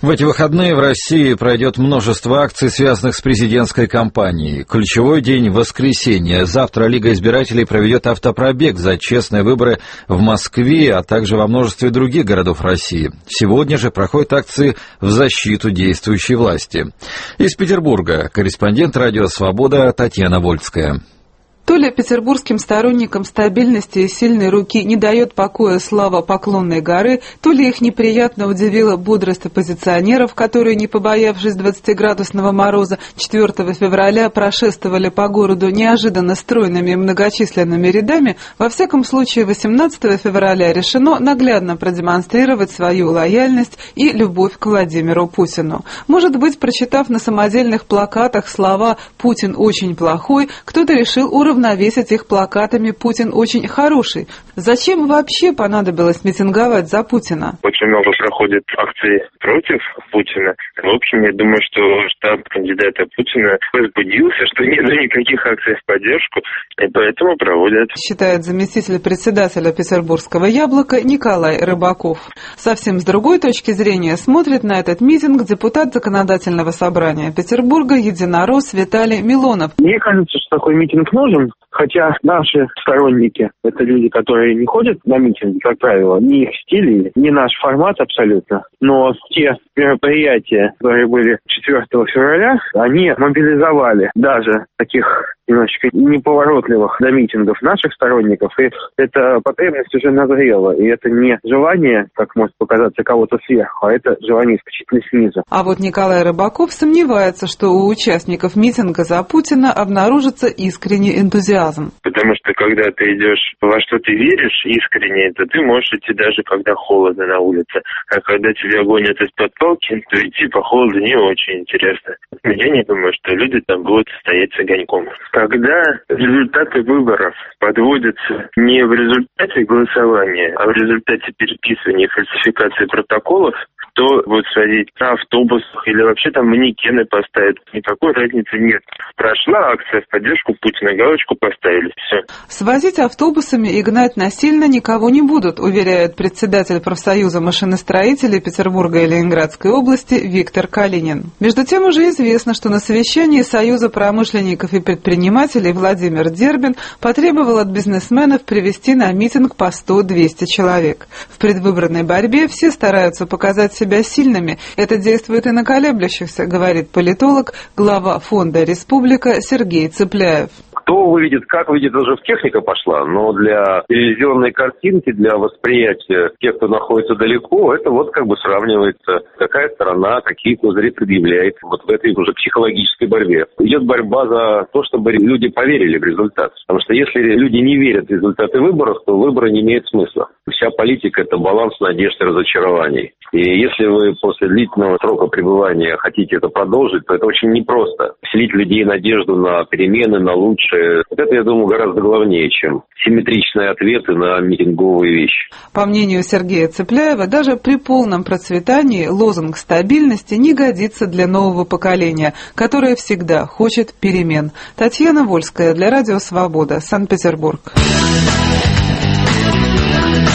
В эти выходные в России пройдет множество акций, связанных с президентской кампанией. Ключевой день – воскресенье. Завтра Лига избирателей проведет автопробег за честные выборы в Москве, а также во множестве других городов России. Сегодня же проходят акции в защиту действующей власти. Из Петербурга корреспондент «Радио Свобода» Татьяна Вольская. То ли петербургским сторонникам стабильности и сильной руки не дает покоя слава Поклонной горы, то ли их неприятно удивила бодрость оппозиционеров, которые, не побоявшись 20-градусного мороза, 4 февраля прошествовали по городу неожиданно стройными и многочисленными рядами. Во всяком случае, 18 февраля решено наглядно продемонстрировать свою лояльность и любовь к Владимиру Путину. Может быть, прочитав на самодельных плакатах слова «Путин очень плохой», кто-то решил уравновесить их плакатами «Путин очень хороший». Зачем вообще понадобилось митинговать за Путина? Очень много проходит акций против Путина. В общем, я думаю, что штаб кандидата Путина возбудился, что нет никаких акций в поддержку, и поэтому проводят. Считает заместитель председателя Петербургского «Яблока» Николай Рыбаков. Совсем с другой точки зрения смотрит на этот митинг депутат Законодательного собрания Петербурга единорос Виталий Милонов. Мне кажется, что такой митинг нужен, хотя наши сторонники, это люди, которые не ходят на митинги, как правило, не их стиль, не наш формат абсолютно, но те мероприятия, которые были 4 февраля, они мобилизовали даже таких немножечко неповоротливых до митингов наших сторонников, и эта потребность уже назрела, и это не желание, как может показаться, кого-то сверху, а это желание исключительно снизу. А вот Николай Рыбаков сомневается, что у участников митинга за Путина обнаружится искренний энтузиазм. Потому что когда ты идешь во что ты веришь искренне, то ты можешь идти даже когда холодно на улице, а когда тебя гонят из-под палки, то идти по холоду не очень интересно. Я не думаю, что люди там будут стоять с огоньком. Когда результаты выборов подводятся не в результате голосования, а в результате переписывания и фальсификации протоколов, кто будет сводить на автобусах или вообще там манекены поставят. Никакой разницы нет. Прошла акция в поддержку Путина, галочку поставили, все. Свозить автобусами и гнать насильно никого не будут, уверяет председатель профсоюза машиностроителей Петербурга и Ленинградской области Виктор Калинин. Между тем уже известно, что на совещании Союза промышленников и предпринимателей Владимир Дербин потребовал от бизнесменов привести на митинг по 100-200 человек. В предвыборной борьбе все стараются показать себя сильными. Это действует и на колеблющихся, говорит политолог, глава фонда «Республика» Сергей Цыпляев. Кто увидит, как увидит, уже в техника пошла, но для телевизионной картинки, для восприятия тех, кто находится далеко, это вот как бы сравнивается, какая сторона, какие козыри предъявляет вот в этой уже психологической борьбе. Идет борьба за то, чтобы люди поверили в результат. Потому что если люди не верят в результаты выборов, то выборы не имеют смысла. Вся политика – это баланс надежд и разочарований. И если вы после длительного срока пребывания хотите это продолжить, то это очень непросто. Вселить людей надежду на перемены, на лучшее. Вот это, я думаю, гораздо главнее, чем симметричные ответы на митинговые вещи. По мнению Сергея Цыпляева, даже при полном процветании лозунг стабильности не годится для нового поколения, которое всегда хочет перемен. Татьяна Вольская для Радио Свобода, Санкт-Петербург.